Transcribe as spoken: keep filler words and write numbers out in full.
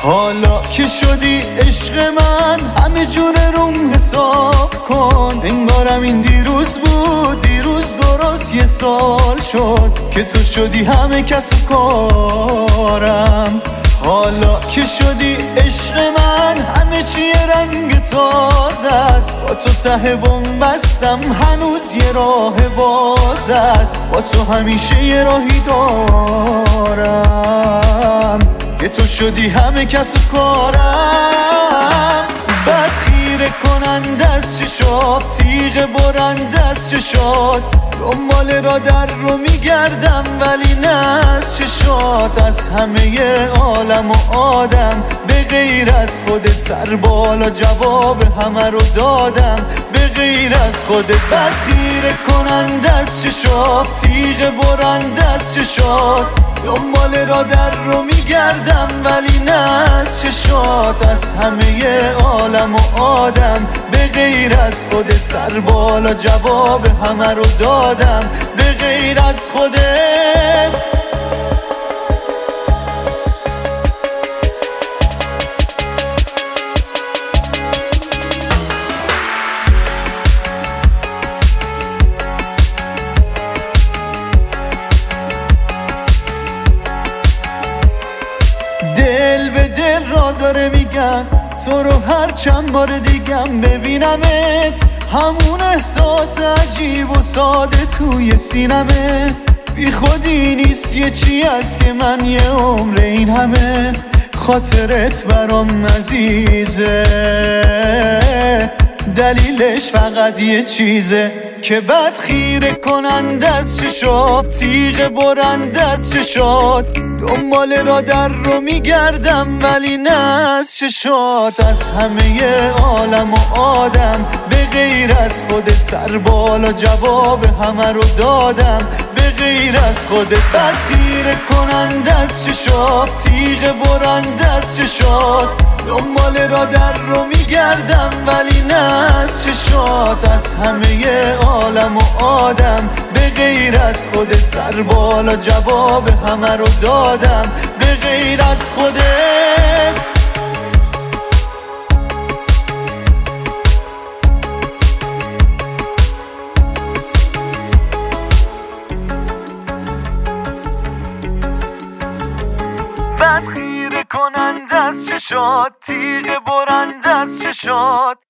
حالا که شدی عشق من همه جون روم حساب کن، انگارم این دیروز بود، دیروز درست یه سال شد که تو شدی همه کس و کارم. حالا که شدی عشق من همه چی رنگ تازه است، با تو ته بم بستم هنوز یه راه باز است، با تو همیشه یه راهی دارم که تو شدی همه کس و کارم. بد خیره کننده از چشات، تیغ برنده از چشات، دنبال را در رو میگردم ولی نه از چشات. از همه عالم و آدم به غیر از خودت سر بالا جواب همه رو دادم، به غیر از خودت. بد خیره کننده از چشات، تیغ برنده از چشات، دنبال را در رو میگردم ولی نه از چشات. از همه عالم و آدم به غیر از خودت سر بالا جواب همه رو دادم، به غیر از خودت. دل به دل را داره میگن تو رو هر چند بار دیگم ببینمت، همون احساس عجیب و ساده توی سینمه. بی خودی نیست یه چی هست که من یه عمر این همه خاطرت برام عزیزه، دلیلش فقط یه چیزه که بد خیره کننده از چشات، تیغ برنده از چشات، دنبال را در رو میگردم ولی نه از چشات. از همه عالم و آدم به غیر از خودت سر بالا جواب همه رو دادم، به غیر از خودت. بد خیره کننده از چشات، تیغ برنده از چشات، دنبال را در رو میگردم ولی نه از چشات. از همه عالم و آدم به غیر از خودت سر بالا جواب همه رو دادم، به غیر از خودت. بد خیره کننده از چشات، تیغ برنده از چشات،